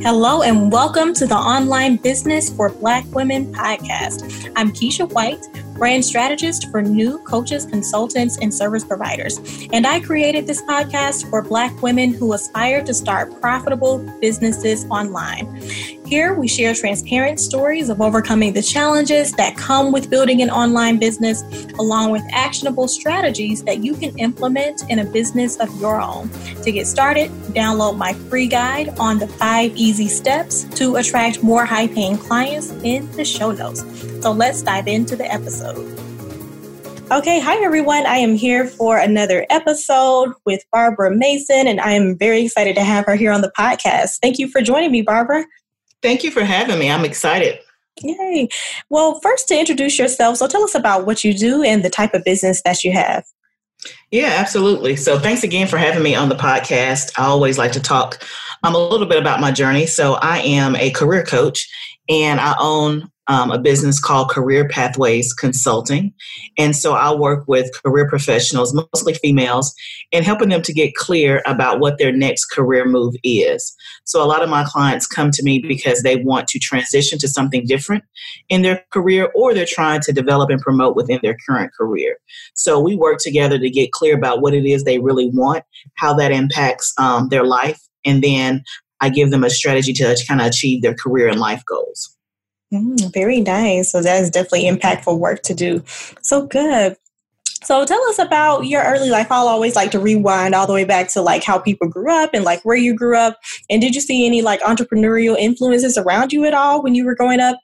Hello and welcome to the Online Business for Black Women podcast. I'm Keisha White, brand strategist for new coaches, consultants, and service providers. And I created this podcast for Black women who aspire to start profitable businesses online. Here we share transparent stories of overcoming the challenges that come with building an online business, along with actionable strategies that you can implement in a business of your own. To get started, download my free guide on the 5 easy steps to attract more high-paying clients in the show notes. So let's dive into the episode. Okay, hi everyone. I am here for another episode with Barbara Mason, and I am very excited to have her here on the podcast. Thank you for joining me, Barbara. Thank you for having me. I'm excited. Yay. Well, first to introduce yourself, so tell us about what you do and the type of business that you have. Yeah, absolutely. So thanks again for having me on the podcast. I always like to talk a little bit about my journey. So I am a career coach and I own a business called Career Pathways Consulting. And so I work with career professionals, mostly females, and helping them to get clear about what their next career move is. So a lot of my clients come to me because they want to transition to something different in their career, or they're trying to develop and promote within their current career. So we work together to get clear about what it is they really want, how that impacts their life, and then I give them a strategy to kind of achieve their career and life goals. Very nice. So that is definitely impactful work to do. So good. So tell us about your early life. I'll always like to rewind all the way back to like how people grew up and like where you grew up. And did you see any like entrepreneurial influences around you at all when you were growing up?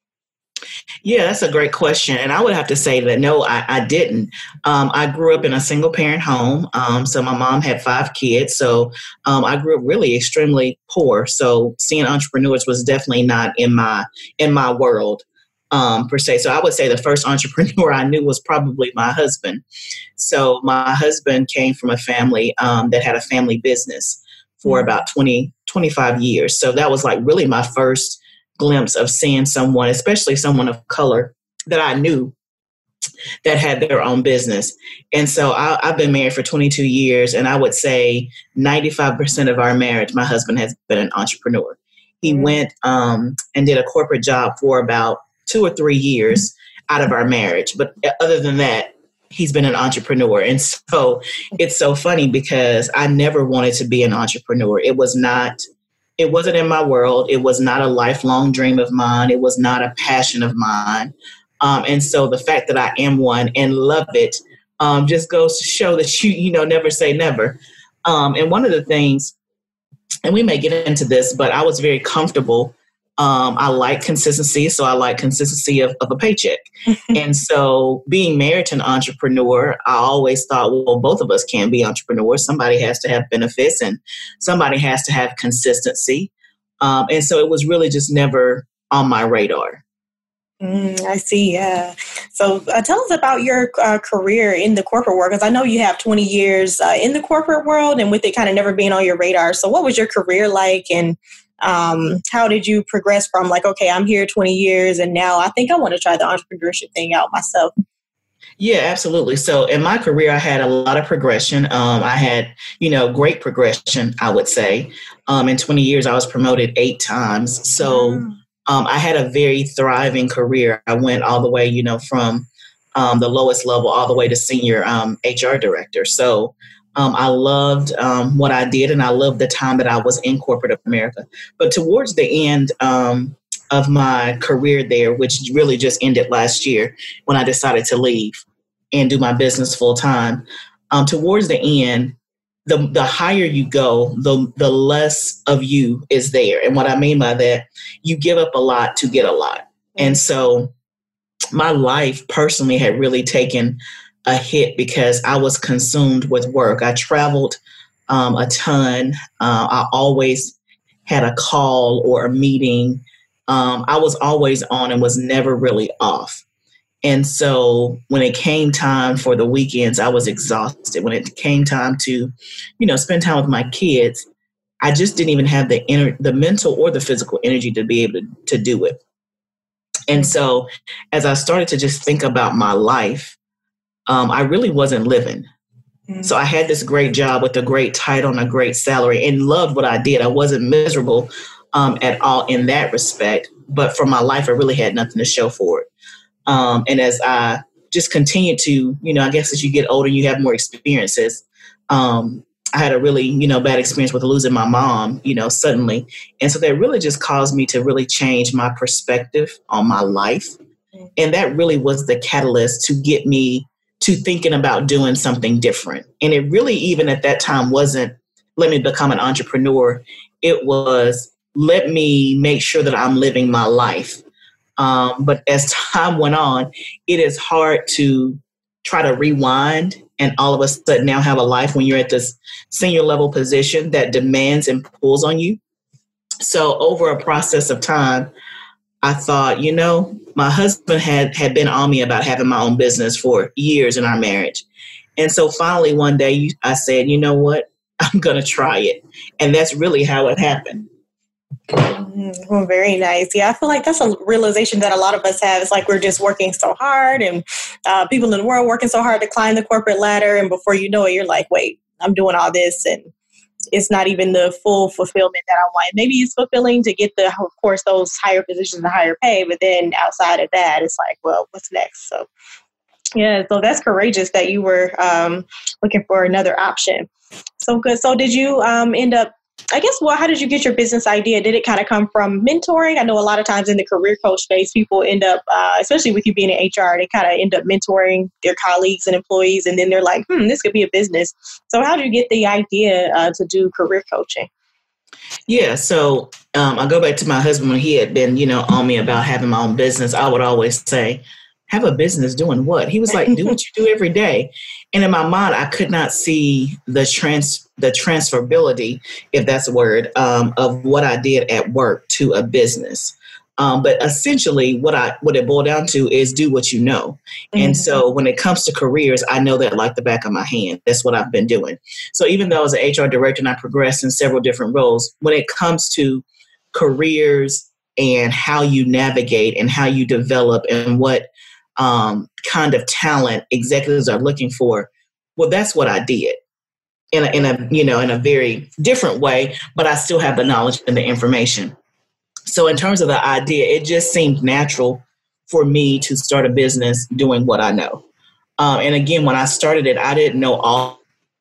Yeah, that's a great question. And I would have to say that, no, I didn't. I grew up in a single parent home. So my mom had 5 kids. So I grew up really extremely poor. So seeing entrepreneurs was definitely not in my world per se. So I would say the first entrepreneur I knew was probably my husband. So my husband came from a family that had a family business for about 25 years. So that was like really my first glimpse of seeing someone, especially someone of color that I knew that had their own business. And so I've been married for 22 years, and I would say 95% of our marriage, my husband has been an entrepreneur. He went and did a corporate job for about 2 or 3 years out of our marriage. But other than that, he's been an entrepreneur. And so it's so funny because I never wanted to be an entrepreneur. It wasn't in my world. It was not a lifelong dream of mine. It was not a passion of mine. And so the fact that I am one and love it just goes to show that you never say never. And one of the things, and we may get into this, but I was very comfortable. I like consistency. So I like consistency of a paycheck. And so being married to an entrepreneur, I always thought, well, both of us can be entrepreneurs. Somebody has to have benefits and somebody has to have consistency. And so it was really just never on my radar. I see. Yeah. So tell us about your career in the corporate world, because I know you have 20 years in the corporate world and with it kind of never being on your radar. So what was your career like, and how did you progress from like, okay, I'm here 20 years and now I think I want to try the entrepreneurship thing out myself? Yeah, absolutely. So in my career, I had a lot of progression. I had, great progression, I would say. In 20 years, I was promoted 8 times. So I had a very thriving career. I went all the way, from the lowest level all the way to senior HR director. So I loved what I did, and I loved the time that I was in corporate America. But towards the end of my career there, which really just ended last year when I decided to leave and do my business full time, towards the end, the higher you go, the less of you is there. And what I mean by that, you give up a lot to get a lot. And so my life personally had really taken a hit because I was consumed with work. I traveled a ton. I always had a call or a meeting. I was always on and was never really off. And so when it came time for the weekends, I was exhausted. When it came time to, spend time with my kids, I just didn't even have the mental or the physical energy to be able to do it. And so as I started to just think about my life, I really wasn't living. So I had this great job with a great title and a great salary and loved what I did. I wasn't miserable at all in that respect. But for my life, I really had nothing to show for it. And as I just continued to, I guess as you get older, you have more experiences. I had a really, bad experience with losing my mom, suddenly. And so that really just caused me to really change my perspective on my life. And that really was the catalyst to get me to thinking about doing something different. And it really, even at that time, wasn't let me become an entrepreneur. It was let me make sure that I'm living my life. But as time went on, it is hard to try to rewind and all of a sudden now have a life when you're at this senior level position that demands and pulls on you. So over a process of time, I thought, my husband had been on me about having my own business for years in our marriage. And so finally one day I said, you know what, I'm going to try it. And that's really how it happened. Well, very nice. Yeah, I feel like that's a realization that a lot of us have. It's like we're just working so hard and people in the world working so hard to climb the corporate ladder. And before you know it, you're like, wait, I'm doing all this and it's not even the full fulfillment that I want. Maybe it's fulfilling to get of course, those higher positions and higher pay. But then outside of that, it's like, well, what's next? So, yeah, so that's courageous that you were looking for another option. So good. So did you end up, how did you get your business idea? Did it kind of come from mentoring? I know a lot of times in the career coach space, people end up, especially with you being in HR, they kind of end up mentoring their colleagues and employees. And then they're like, this could be a business. So how did you get the idea to do career coaching? Yeah. So I go back to my husband when he had been, on me about having my own business. I would always say, have a business doing what? He was like, do what you do every day. And in my mind, I could not see the transferability, if that's a word, of what I did at work to a business. But essentially what it boiled down to is do what you know. Mm-hmm. And so when it comes to careers, I know that like the back of my hand. That's what I've been doing. So even though I was an HR director and I progressed in several different roles, when it comes to careers and how you navigate and how you develop and what kind of talent executives are looking for, well, that's what I did in a very different way, but I still have the knowledge and the information. So in terms of the idea, it just seemed natural for me to start a business doing what I know. And again, when I started it, I didn't know all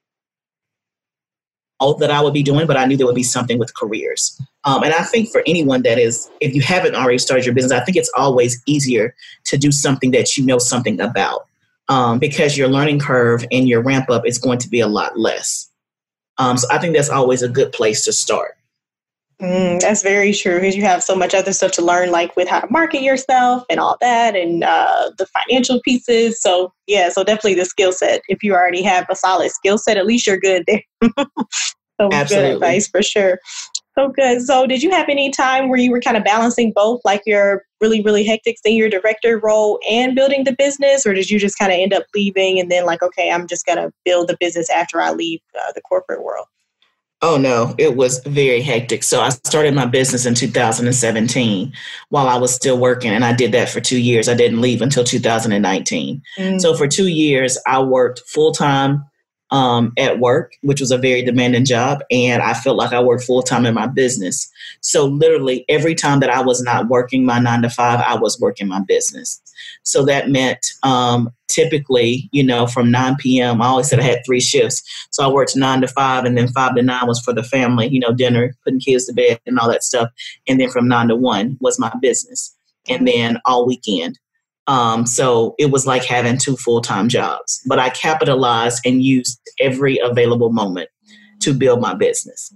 that I would be doing, but I knew there would be something with careers. And I think for anyone that is, if you haven't already started your business, I think it's always easier to do something that you know something about because your learning curve and your ramp up is going to be a lot less. So I think that's always a good place to start. That's very true because you have so much other stuff to learn, like with how to market yourself and all that and the financial pieces. So, yeah, so definitely the skill set. If you already have a solid skill set, at least you're good there. So absolutely. Good advice for sure. So good. So did you have any time where you were kind of balancing both, like your really, really hectic senior director role and building the business? Or did you just kind of end up leaving and then like, okay, I'm just going to build the business after I leave the corporate world? Oh, no, it was very hectic. So I started my business in 2017 while I was still working. And I did that for 2 years. I didn't leave until 2019. So for 2 years, I worked full time at work, which was a very demanding job. And I felt like I worked full time in my business. So literally every time that I was not working my 9 to 5, I was working my business. So that meant typically, from 9 p.m., I always said I had 3 shifts. So I worked 9 to 5 and then 5 to 9 was for the family, dinner, putting kids to bed and all that stuff. And then from 9 to 1 was my business. And then all weekend. So it was like having 2 full-time jobs, but I capitalized and used every available moment to build my business.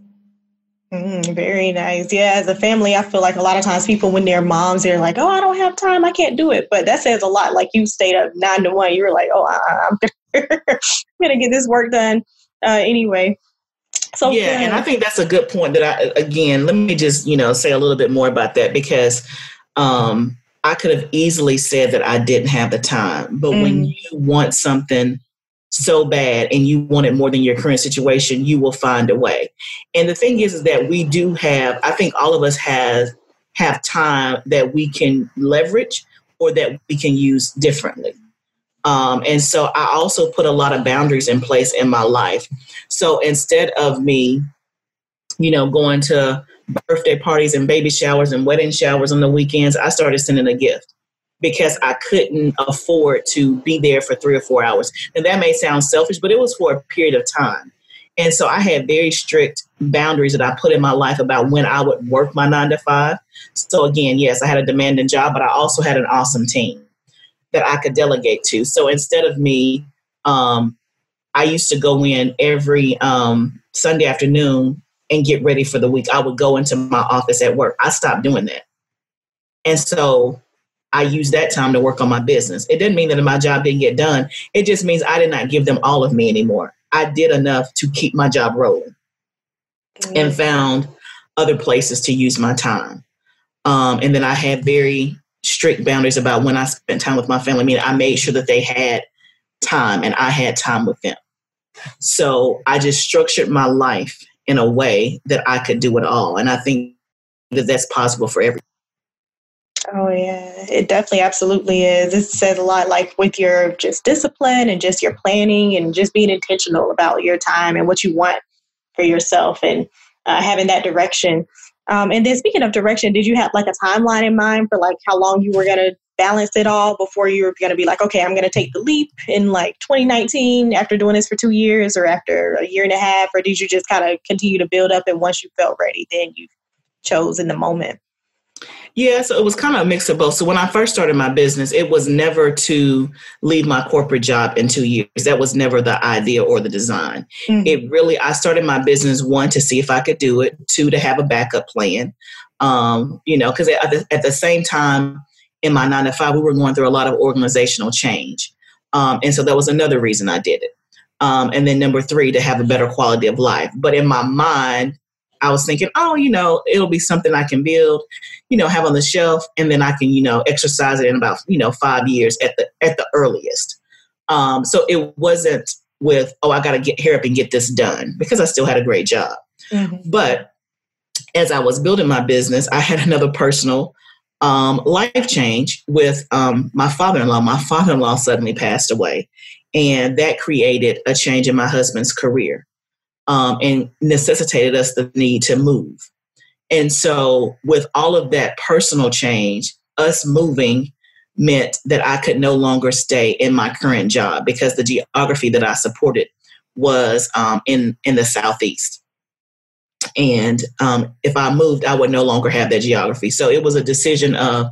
Very nice. Yeah, as a family, I feel like a lot of times people, when they're moms, they're like, oh, I don't have time. I can't do it. But that says a lot. Like you stayed up 9 to 1. You were like, oh, I'm going to get this work done anyway. So yeah, and I think that's a good point that let me just, say a little bit more about that because I could have easily said that I didn't have the time. But when you want something so bad and you want it more than your current situation, you will find a way. And the thing is that we do have, I think all of us have time that we can leverage or that we can use differently. And so I also put a lot of boundaries in place in my life. So instead of me going to birthday parties and baby showers and wedding showers on the weekends, I started sending a gift because I couldn't afford to be there for 3 or 4 hours. And that may sound selfish, but it was for a period of time. And so I had very strict boundaries that I put in my life about when I would work my 9 to 5. So again, yes, I had a demanding job, but I also had an awesome team that I could delegate to. So instead of me, I used to go in every Sunday afternoon and get ready for the week. I would go into my office at work. I stopped doing that. And so I used that time to work on my business. It didn't mean that my job didn't get done. It just means I did not give them all of me anymore. I did enough to keep my job rolling and found other places to use my time. And then I had very strict boundaries about when I spent time with my family. I mean, I made sure that they had time and I had time with them. So I just structured my life in a way that I could do it all. And I think that that's possible for everyone. Oh, yeah, it definitely absolutely is. It says a lot, like with your just discipline and just your planning and just being intentional about your time and what you want for yourself and having that direction. And then speaking of direction, did you have like a timeline in mind for like how long you were going to balance it all before you were going to be like, okay, I'm going to take the leap in like 2019 after doing this for 2 years or after a year and a half? Or did you just kind of continue to build up and once you felt ready, then you chose in the moment? Yeah, so it was kind of a mix of both. So when I first started my business, it was never to leave my corporate job in 2 years. That was never the idea or the design. Mm-hmm. I started my business, 1, to see if I could do it, 2, to have a backup plan. Because at the same time in my 9 to 5, we were going through a lot of organizational change. And so that was another reason I did it. And then number 3, to have a better quality of life. But in my mind, I was thinking, it'll be something I can build, have on the shelf, and then I can, exercise it in about, 5 years at the earliest. So it wasn't with, I got to get here up and get this done, because I still had a great job. Mm-hmm. But as I was building my business, I had another personal life change with my father-in-law. My father-in-law suddenly passed away, and that created a change in my husband's career. And necessitated us the need to move. And so with all of that personal change, us moving meant that I could no longer stay in my current job because the geography that I supported was in the Southeast. And if I moved, I would no longer have that geography. So it was a decision of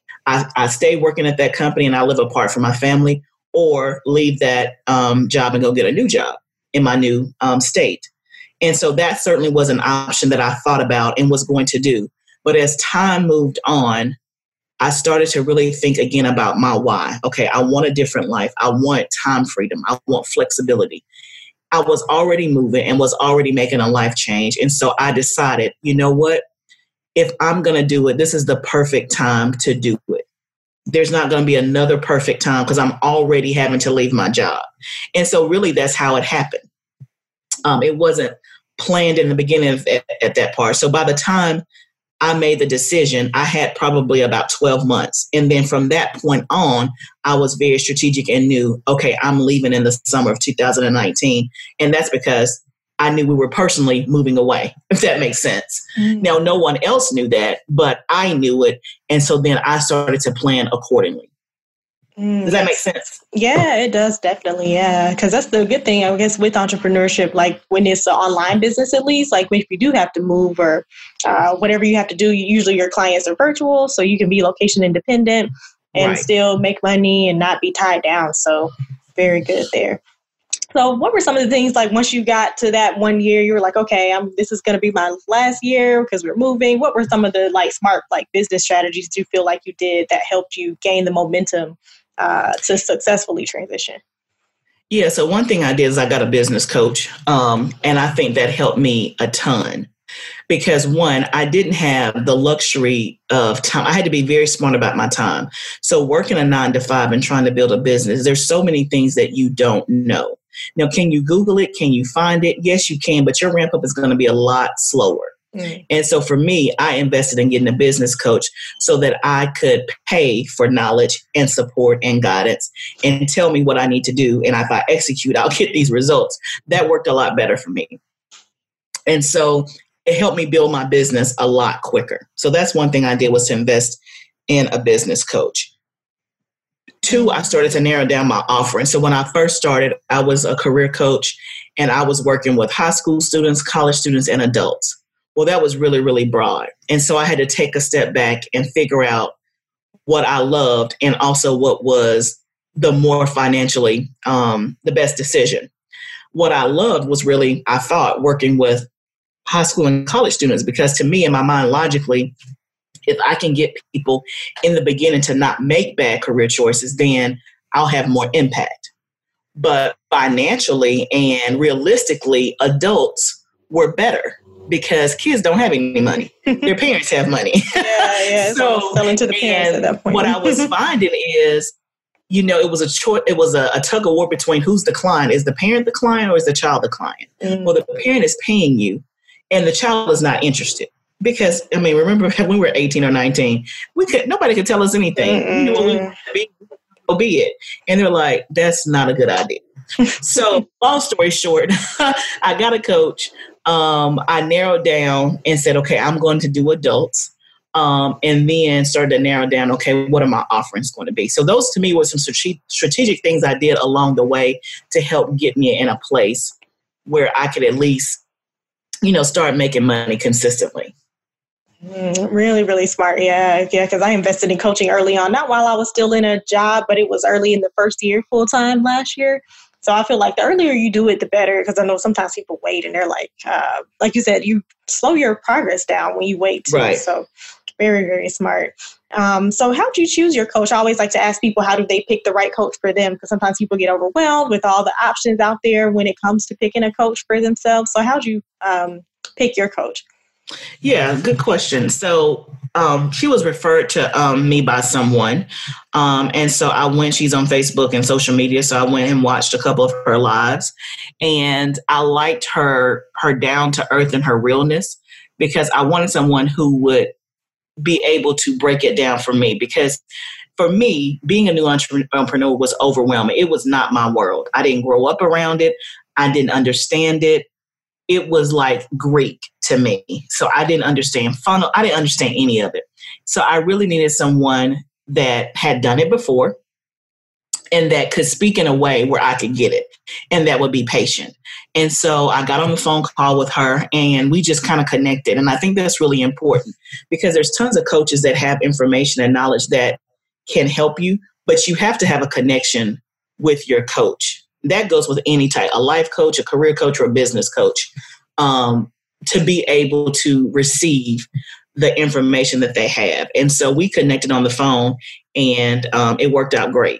I stay working at that company and I live apart from my family, or leave that job and go get a new job in my new state. And so that certainly was an option that I thought about and was going to do. But as time moved on, I started to really think again about my why. Okay, I want a different life. I want time freedom. I want flexibility. I was already moving and was already making a life change. And so I decided, you know what? If I'm going to do it, this is the perfect time to do it. There's not going to be another perfect time because I'm already having to leave my job. And so really that's how it happened. It wasn't planned in the beginning at that part. So by the time I made the decision, I had probably about 12 months. And then from that point on, I was very strategic and knew, okay, I'm leaving in the summer of 2019. And that's because I knew we were personally moving away, if that makes sense. Mm-hmm. Now, no one else knew that, but I knew it. And so then I started to plan accordingly. Does that make sense? Yeah, it does. Definitely. Yeah. Because that's the good thing, I guess, with entrepreneurship, like when it's an online business, at least, like if you do have to move or whatever you have to do, usually your clients are virtual. So you can be location independent and still make money and not be tied down. So very good there. So what were some of the things, like once you got to that 1 year, you were like, okay, this is going to be my last year because we're moving. What were some of the like smart like business strategies do you feel like you did that helped you gain the momentum to successfully transition? Yeah. So one thing I did is I got a business coach. And I think that helped me a ton because 1, I didn't have the luxury of time. I had to be very smart about my time. So working a 9 to 5 and trying to build a business, there's so many things that you don't know. Now, can you Google it? Can you find it? Yes, you can, but your ramp up is going to be a lot slower. And so for me, I invested in getting a business coach so that I could pay for knowledge and support and guidance and tell me what I need to do. And if I execute, I'll get these results. That worked a lot better for me. And so it helped me build my business a lot quicker. So that's one thing I did, was to invest in a business coach. 2, I started to narrow down my offering. So when I first started, I was a career coach and I was working with high school students, college students, and adults. Well, that was really, really broad. And so I had to take a step back and figure out what I loved and also what was the more financially, the best decision. What I loved was really, I thought, working with high school and college students, because to me, in my mind, logically, if I can get people in the beginning to not make bad career choices, then I'll have more impact. But financially and realistically, adults were better because kids don't have any money. Their parents have money. Yeah. So selling to the parents at that point. What I was finding is, it was a choice. It was a tug of war between who's the client. Is the parent the client or is the child the client? Well, the parent is paying you and the child is not interested. Because, remember when we were 18 or 19, nobody could tell us anything. What we will be it. And they're like, that's not a good idea. So long story short, I got a coach. I narrowed down and said, okay, I'm going to do adults. And then started to narrow down, okay, what are my offerings going to be? So those to me were some strategic things I did along the way to help get me in a place where I could at least, start making money consistently. Really, really smart. Yeah. Because I invested in coaching early on, not while I was still in a job, but it was early in the first year, full time last year. So I feel like the earlier you do it, the better. Because I know sometimes people wait and they're like you said, you slow your progress down when you wait too. Right. So very, very smart. So how do you choose your coach? I always like to ask people, how do they pick the right coach for them? Because sometimes people get overwhelmed with all the options out there when it comes to picking a coach for themselves. So how do you pick your coach? Yeah, good question. So she was referred to me by someone. And so she's on Facebook and social media. So I went and watched a couple of her lives. And I liked her down to earth and her realness, because I wanted someone who would be able to break it down for me. Because for me, being a new entrepreneur was overwhelming. It was not my world. I didn't grow up around it. I didn't understand it. It was like Greek to me. So I didn't understand funnel. I didn't understand any of it. So I really needed someone that had done it before and that could speak in a way where I could get it, and that would be patient. And so I got on the phone call with her and we just kind of connected. And I think that's really important, because there's tons of coaches that have information and knowledge that can help you, but you have to have a connection with your coach. That goes with any type, a life coach, a career coach, or a business coach, to be able to receive the information that they have. And so we connected on the phone, and it worked out great.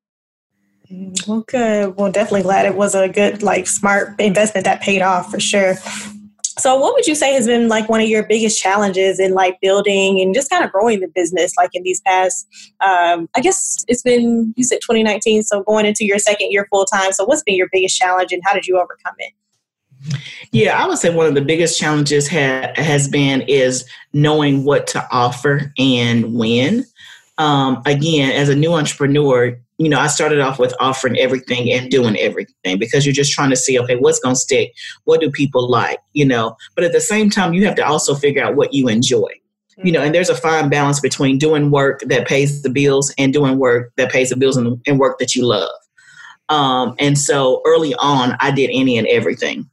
Well, good. Well, definitely glad it was a good, smart investment that paid off for sure. So what would you say has been one of your biggest challenges in building and just kind of growing the business in these past, I guess it's been, you said 2019, so going into your second year full time. So what's been your biggest challenge and how did you overcome it? Yeah, I would say one of the biggest challenges has been is knowing what to offer and when. Again, as a new entrepreneur, I started off with offering everything and doing everything, because you're just trying to see, okay, what's going to stick? What do people like? But at the same time, you have to also figure out what you enjoy, and there's a fine balance between doing work that pays the bills and doing work that pays the bills and work that you love. And so early on, I did any and everything.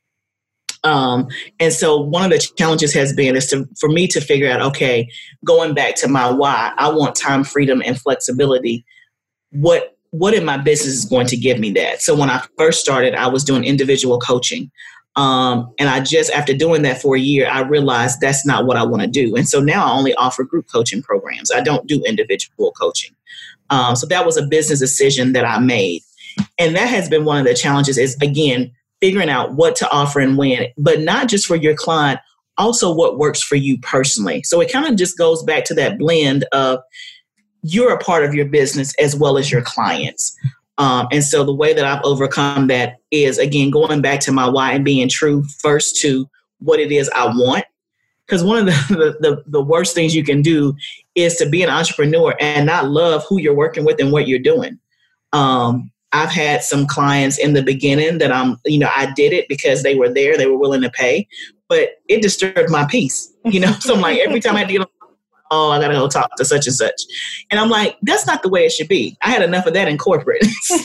And so one of the challenges has been for me to figure out, okay, going back to my why, I want time, freedom, and flexibility. What in my business is going to give me that? So when I first started, I was doing individual coaching. And after doing that for a year, I realized that's not what I want to do. And so now I only offer group coaching programs. I don't do individual coaching. So that was a business decision that I made. And that has been one of the challenges, is, again, figuring out what to offer and when, but not just for your client, also what works for you personally. So it kind of just goes back to that blend of you're a part of your business as well as your clients. And so the way that I've overcome that is, again, going back to my why and being true first to what it is I want. Because one of the worst things you can do is to be an entrepreneur and not love who you're working with and what you're doing. I've had some clients in the beginning that I did it because they were there, they were willing to pay. but it disturbed my peace, So I'm like, every time I had to get on, I got to go talk to such and such. And I'm like, that's not the way it should be. I had enough of that in corporate.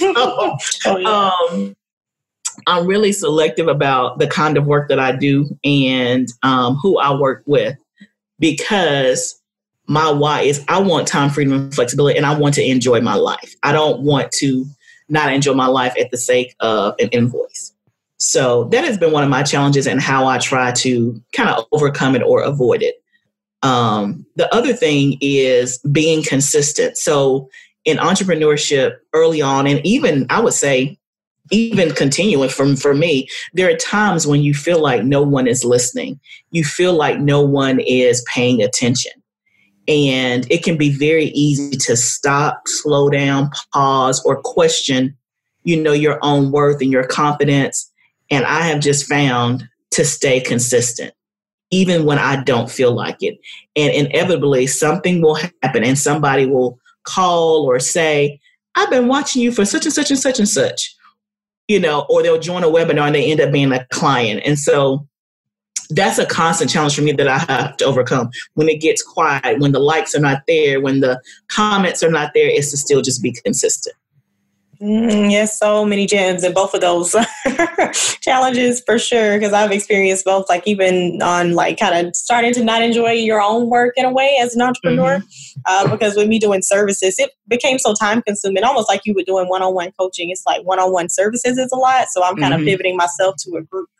I'm really selective about the kind of work that I do and who I work with, because my why is I want time, freedom, and flexibility, and I want to enjoy my life. I don't want to not enjoy my life at the sake of an invoice. So that has been one of my challenges and how I try to kind of overcome it or avoid it. The other thing is being consistent. So in entrepreneurship early on, and even I would say, even continuing for me, there are times when you feel like no one is listening. You feel like no one is paying attention. And it can be very easy to stop, slow down, pause, or question, your own worth and your confidence. And I have just found to stay consistent, even when I don't feel like it. And inevitably, something will happen and somebody will call or say, I've been watching you for such and such and such and such, or they'll join a webinar and they end up being a client. And so that's a constant challenge for me that I have to overcome. When it gets quiet, when the likes are not there, when the comments are not there, it's to still just be consistent. Yes, so many gems in both of those challenges for sure, because I've experienced both, like even on like kind of starting to not enjoy your own work in a way as an entrepreneur, because with me doing services, it became so time consuming, almost like you were doing one-on-one coaching. It's like one-on-one services is a lot. So I'm kind of pivoting myself to a group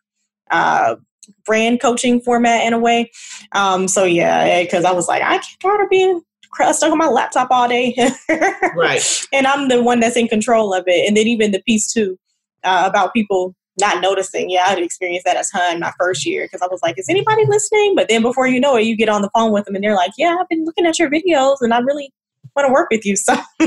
brand coaching format in a way. So yeah, because I was like, I can't try to be stuck on my laptop all day. Right. And I'm the one that's in control of it. And then even the piece too, about people not noticing. Yeah, I had experienced that a ton my first year, because I was like, is anybody listening? But then before you know it, you get on the phone with them and they're like, yeah, I've been looking at your videos and I really want to work with you.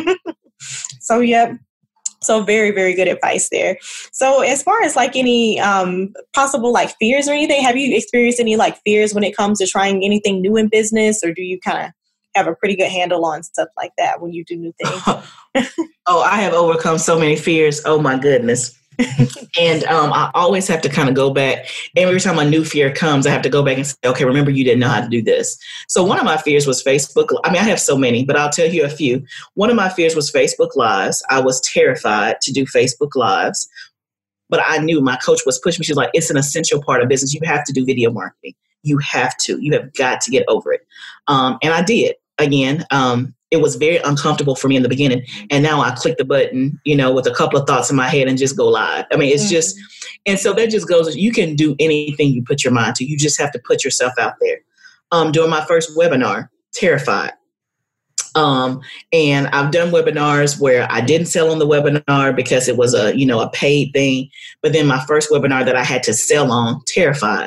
So yeah. So very, very good advice there. So as far as like any possible like fears or anything, have you experienced any like fears when it comes to trying anything new in business, or do you kind of have a pretty good handle on stuff like that when you do new things? I have overcome so many fears. Oh my goodness. And I always have to kind of go back. Every time a new fear comes, I have to go back and say, okay, remember you didn't know how to do this. So one of my fears was Facebook. I mean, I have so many, but I'll tell you a few. One of my fears was Facebook Lives. I was terrified to do Facebook Lives, but I knew my coach was pushing me. She was like, it's an essential part of business. You have to do video marketing. You have got to get over it. And I did. Again, it was very uncomfortable for me in the beginning. And now I click the button, with a couple of thoughts in my head and just go live. I mean, it's just, and so that just goes, you can do anything you put your mind to. You just have to put yourself out there. During my first webinar, terrified. And I've done webinars where I didn't sell on the webinar because it was a paid thing. But then my first webinar that I had to sell on, terrified.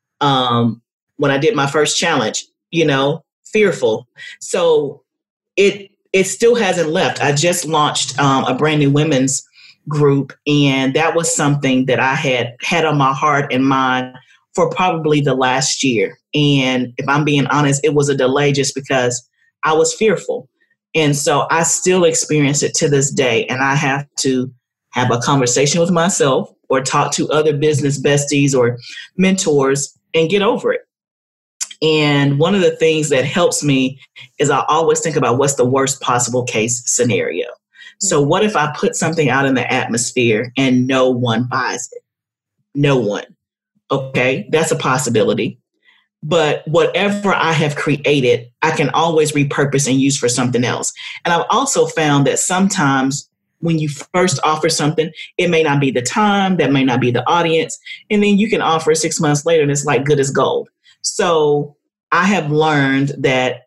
When I did my first challenge, fearful. So it still hasn't left. I just launched a brand new women's group, and that was something that I had on my heart and mind for probably the last year. And if I'm being honest, it was a delay just because I was fearful. And so I still experience it to this day, and I have to have a conversation with myself or talk to other business besties or mentors and get over it. And one of the things that helps me is I always think about what's the worst possible case scenario. So what if I put something out in the atmosphere and no one buys it? No one. Okay, that's a possibility. But whatever I have created, I can always repurpose and use for something else. And I've also found that sometimes when you first offer something, it may not be the time, that may not be the audience. And then you can offer 6 months later and it's like good as gold. So I have learned that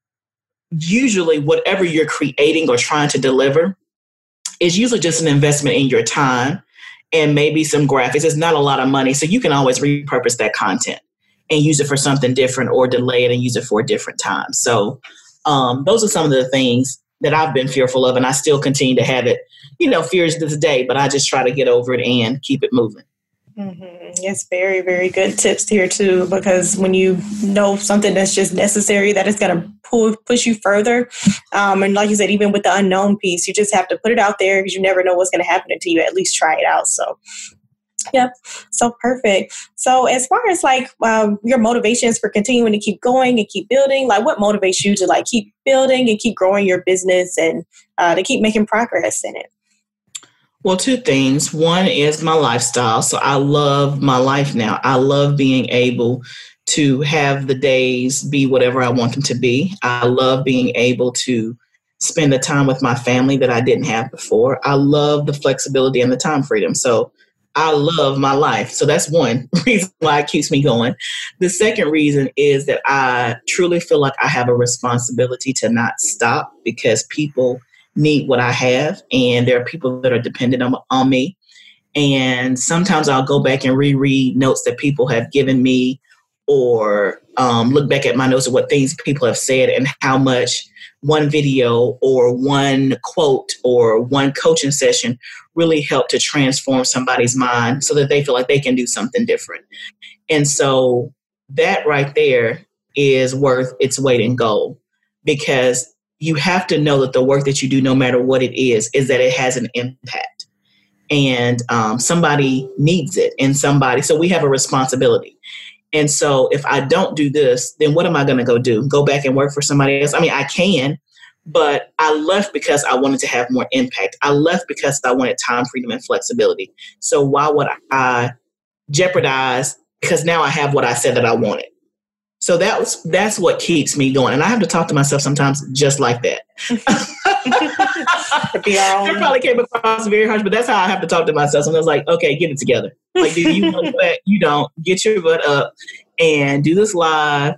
usually whatever you're creating or trying to deliver is usually just an investment in your time and maybe some graphics. It's not a lot of money. So you can always repurpose that content and use it for something different or delay it and use it for a different time. So those are some of the things that I've been fearful of, and I still continue to have it, fears to this day, but I just try to get over it and keep it moving. Yes, very, very good tips here too, because when you know something that's just necessary, that is going to push you further. And like you said, even with the unknown piece, you just have to put it out there because you never know what's going to happen until you at least try it out. So Yep. So perfect. So as far as like your motivations for continuing to keep going and keep building, like what motivates you to like keep building and keep growing your business and to keep making progress in it? Well, two things. One is my lifestyle. So I love my life now. I love being able to have the days be whatever I want them to be. I love being able to spend the time with my family that I didn't have before. I love the flexibility and the time freedom. So I love my life. So that's one reason why it keeps me going. The second reason is that I truly feel like I have a responsibility to not stop because people need what I have, and there are people that are dependent on me. And sometimes I'll go back and reread notes that people have given me, or look back at my notes of what things people have said and how much one video or one quote or one coaching session really helped to transform somebody's mind so that they feel like they can do something different. And so that right there is worth its weight in gold, because you have to know that the work that you do, no matter what it is that it has an impact, and somebody needs it, and so we have a responsibility. And so if I don't do this, then what am I going to go do? Go back and work for somebody else? I mean, I can, but I left because I wanted to have more impact. I left because I wanted time, freedom, and flexibility. So why would I jeopardize? Because now I have what I said that I wanted. So that's what keeps me going. And I have to talk to myself sometimes just like that. It probably came across very harsh, but that's how I have to talk to myself. Sometimes like, okay, get it together. Like, do you know that? You don't. Get your butt up and do this live,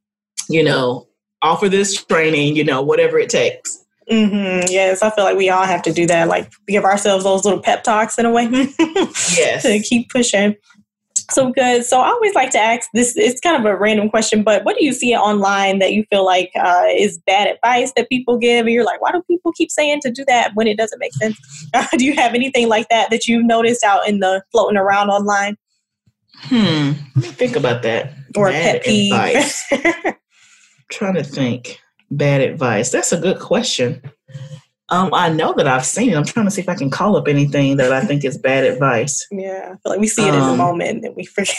offer this training, whatever it takes. Mm-hmm. Yes, I feel like we all have to do that. Like give ourselves those little pep talks in a way. Yes. To keep pushing. So good. So I always like to ask this, it's kind of a random question, but what do you see online that you feel like is bad advice that people give? And you're like, why do people keep saying to do that when it doesn't make sense? Do you have anything like that you've noticed out in the floating around online? Let me think about that. Or bad pet peeve. Advice. Trying to think. Bad advice. That's a good question. I know that I've seen it. I'm trying to see if I can call up anything that I think is bad advice. Yeah, I feel like we see it in the moment and we forget.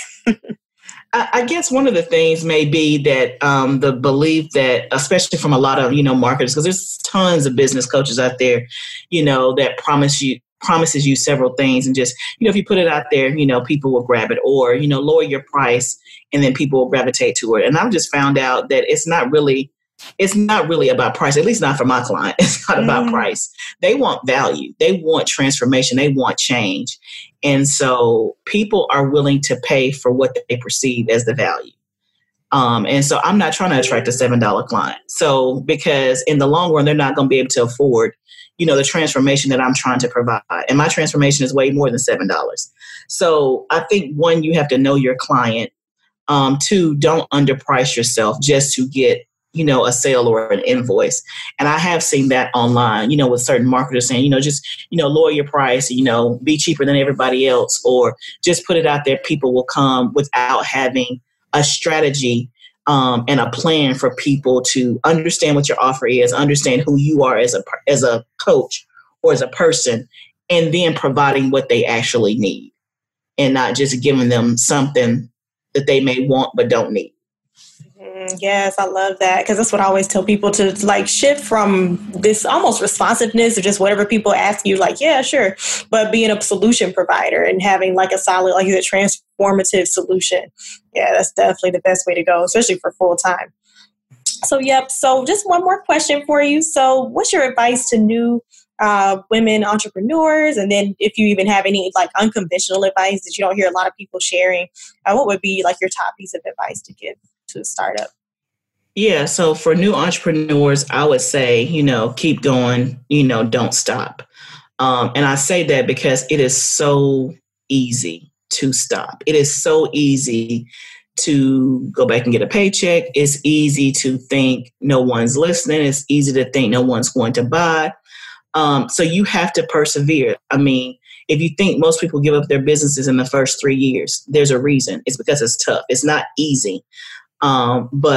I guess one of the things may be that the belief that, especially from a lot of, marketers, because there's tons of business coaches out there, that promises you several things. And just, if you put it out there, people will grab it, or, lower your price and then people will gravitate to it. And I've just found out that it's not really about price, at least not for my client. It's not about price. They want value. They want transformation. They want change. And so people are willing to pay for what they perceive as the value. And so I'm not trying to attract a $7 client. So because in the long run, they're not going to be able to afford, the transformation that I'm trying to provide. And my transformation is way more than $7. So I think, one, you have to know your client. Two, don't underprice yourself just to get a sale or an invoice. And I have seen that online, with certain marketers saying, just, lower your price, be cheaper than everybody else, or just put it out there. People will come without having a strategy and a plan for people to understand what your offer is, understand who you are as a coach or as a person, and then providing what they actually need, and not just giving them something that they may want but don't need. Yes, I love that, because that's what I always tell people, to like shift from this almost responsiveness of just whatever people ask you, like, yeah, sure, but being a solution provider and having like a solid, like you said, transformative solution. Yeah, that's definitely the best way to go, especially for full time. So, yep. So just one more question for you. So what's your advice to new women entrepreneurs? And then if you even have any like unconventional advice that you don't hear a lot of people sharing, what would be like your top piece of advice to give to a startup? Yeah. So for new entrepreneurs, I would say, keep going, don't stop. And I say that because it is so easy to stop. It is so easy to go back and get a paycheck. It's easy to think no one's listening. It's easy to think no one's going to buy. So you have to persevere. I mean, if you think most people give up their businesses in the first 3 years, there's a reason. It's because it's tough. It's not easy. But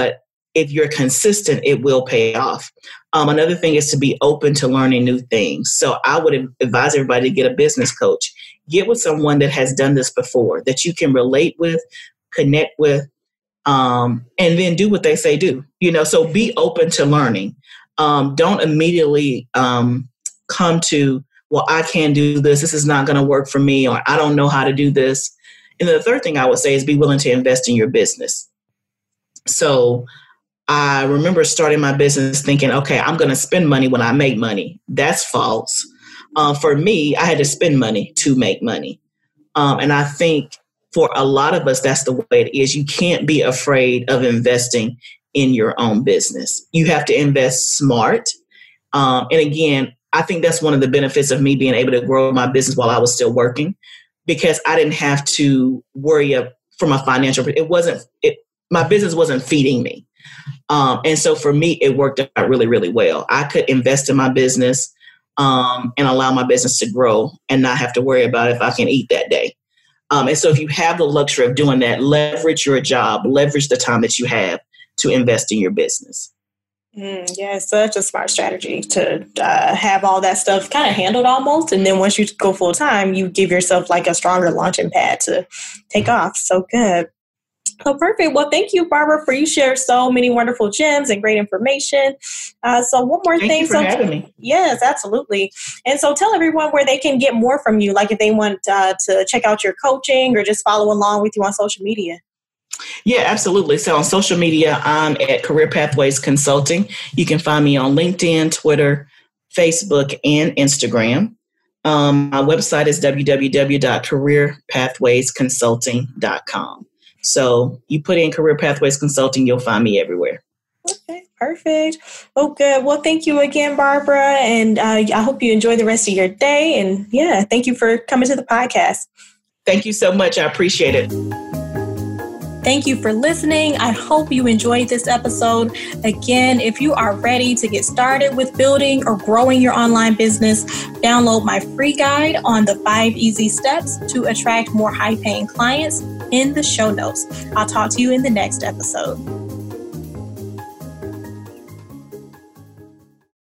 if you're consistent, it will pay off. Another thing is to be open to learning new things. So I would advise everybody to get a business coach. Get with someone that has done this before, that you can relate with, connect with, and then do what they say do. So be open to learning. Don't immediately come to, well, I can't do this. This is not going to work for me, or I don't know how to do this. And then the third thing I would say is be willing to invest in your business. So I remember starting my business thinking, okay, I'm going to spend money when I make money. That's false. For me, I had to spend money to make money. And I think for a lot of us, that's the way it is. You can't be afraid of investing in your own business. You have to invest smart. And again, I think that's one of the benefits of me being able to grow my business while I was still working, because I didn't have to worry from a financial, my business wasn't feeding me. And so for me, it worked out really, really well. I could invest in my business and allow my business to grow and not have to worry about if I can eat that day. And so if you have the luxury of doing that, leverage your job, leverage the time that you have to invest in your business. Yeah, it's such a smart strategy to have all that stuff kind of handled almost. And then once you go full time, you give yourself like a stronger launching pad to take off. So good. So perfect. Well, thank you, Barbara, for you share so many wonderful gems and great information. So one more thing. Thank you for having me. Yes, absolutely. And so tell everyone where they can get more from you, like if they want to check out your coaching or just follow along with you on social media. Yeah, absolutely. So on social media, I'm at Career Pathways Consulting. You can find me on LinkedIn, Twitter, Facebook, and Instagram. My website is www.careerpathwaysconsulting.com. So you put in Career Pathways Consulting, you'll find me everywhere. Okay, perfect. Oh, good. Well, thank you again, Barbara. And I hope you enjoy the rest of your day. And yeah, thank you for coming to the podcast. Thank you so much. I appreciate it. Thank you for listening. I hope you enjoyed this episode. Again, if you are ready to get started with building or growing your online business, download my free guide on the 5 easy steps to attract more high-paying clients in the show notes. I'll talk to you in the next episode.